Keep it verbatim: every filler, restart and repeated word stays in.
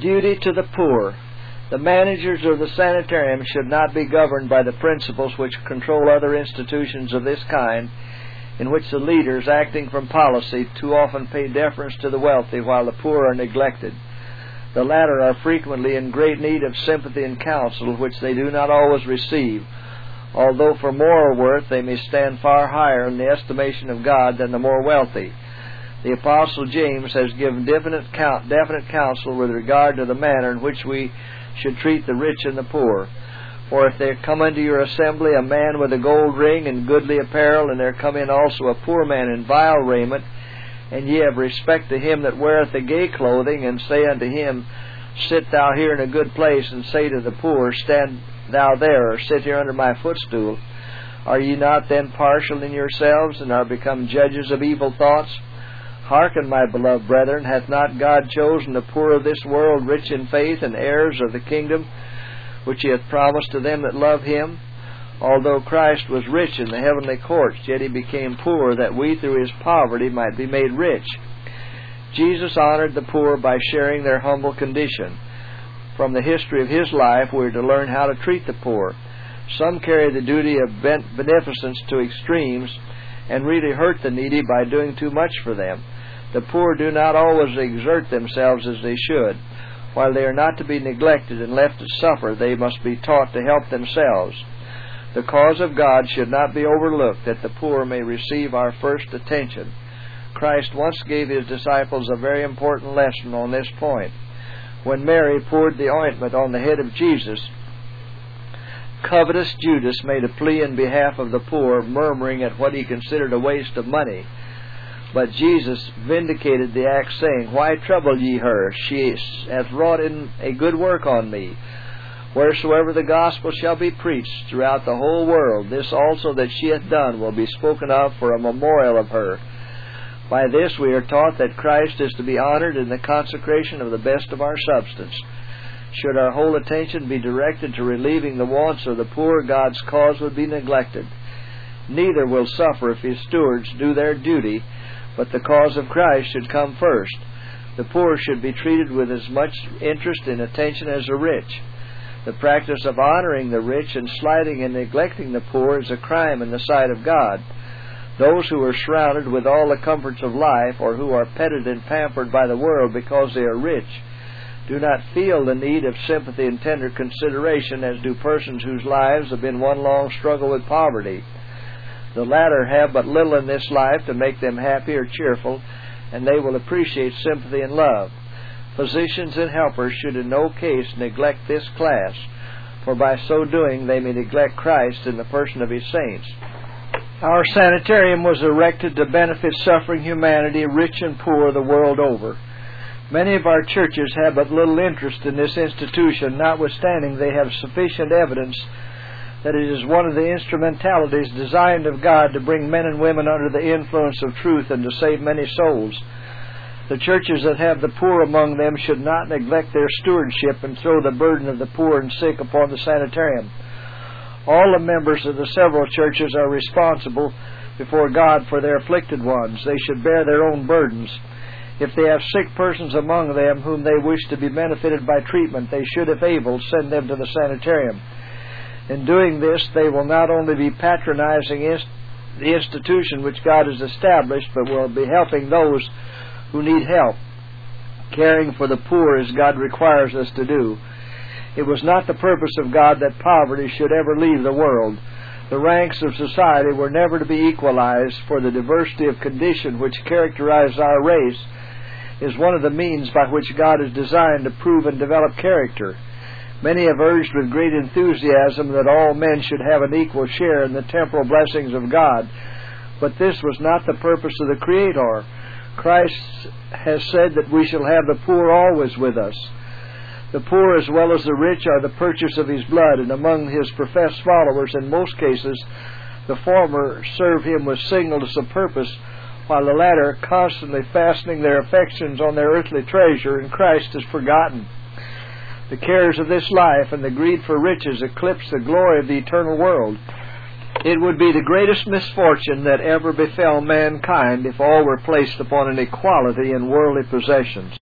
Duty to the poor. The managers of the sanitarium should not be governed by the principles which control other institutions of this kind, in which the leaders, acting from policy, too often pay deference to the wealthy while the poor are neglected. The latter are frequently in great need of sympathy and counsel, which they do not always receive, although for moral worth they may stand far higher in the estimation of God than the more wealthy. The Apostle James has given definite, count, definite counsel with regard to the manner in which we should treat the rich and the poor. For if there come into your assembly a man with a gold ring and goodly apparel, and there come in also a poor man in vile raiment, and ye have respect to him that weareth the gay clothing, and say unto him, Sit thou here in a good place, and say to the poor, Stand thou there, or sit here under my footstool, are ye not then partial in yourselves, and are become judges of evil thoughts? Hearken, my beloved brethren, hath not God chosen the poor of this world rich in faith, and heirs of the kingdom which he hath promised to them that love him? Although Christ was rich in the heavenly courts, yet he became poor, that we through his poverty might be made rich. Jesus honored the poor by sharing their humble condition. From the history of his life, we are to learn how to treat the poor. Some carry the duty of beneficence to extremes, and really hurt the needy by doing too much for them. The poor do not always exert themselves as they should. While they are not to be neglected and left to suffer, they must be taught to help themselves. The cause of God should not be overlooked, that the poor may receive our first attention. Christ once gave his disciples a very important lesson on this point. When Mary poured the ointment on the head of Jesus, covetous Judas made a plea in behalf of the poor, murmuring at what he considered a waste of money. But Jesus vindicated the act, saying, Why trouble ye her? She hath wrought in a good work on me. Wheresoever the gospel shall be preached throughout the whole world, this also that she hath done will be spoken of for a memorial of her. By this we are taught that Christ is to be honored in the consecration of the best of our substance. Should our whole attention be directed to relieving the wants of the poor, God's cause would be neglected. Neither will suffer if his stewards do their duty, but the cause of Christ should come first. The poor should be treated with as much interest and attention as the rich. The practice of honoring the rich and slighting and neglecting the poor is a crime in the sight of God. Those who are surrounded with all the comforts of life, or who are petted and pampered by the world because they are rich, do not feel the need of sympathy and tender consideration as do persons whose lives have been one long struggle with poverty. The latter have but little in this life to make them happy or cheerful, and they will appreciate sympathy and love. Physicians and helpers should in no case neglect this class, for by so doing they may neglect Christ in the person of his saints. Our sanitarium was erected to benefit suffering humanity, rich and poor, the world over. Many of our churches have but little interest in this institution, notwithstanding they have sufficient evidence that it is one of the instrumentalities designed of God to bring men and women under the influence of truth and to save many souls. The churches that have the poor among them should not neglect their stewardship and throw the burden of the poor and sick upon the sanitarium. All the members of the several churches are responsible before God for their afflicted ones. They should bear their own burdens. If they have sick persons among them whom they wish to be benefited by treatment, they should, if able, send them to the sanitarium. In doing this, they will not only be patronizing inst- the institution which God has established, but will be helping those who need help, caring for the poor as God requires us to do. It was not the purpose of God that poverty should ever leave the world. The ranks of society were never to be equalized, for the diversity of condition which characterizes our race is one of the means by which God is designed to prove and develop character. Many have urged with great enthusiasm that all men should have an equal share in the temporal blessings of God, but this was not the purpose of the Creator. Christ has said that we shall have the poor always with us. The poor as well as the rich are the purchase of his blood, and among his professed followers, in most cases, the former serve him with singleness of purpose, while the latter constantly fastening their affections on their earthly treasure, and Christ is forgotten. The cares of this life and the greed for riches eclipse the glory of the eternal world. It would be the greatest misfortune that ever befell mankind if all were placed upon an equality in worldly possessions.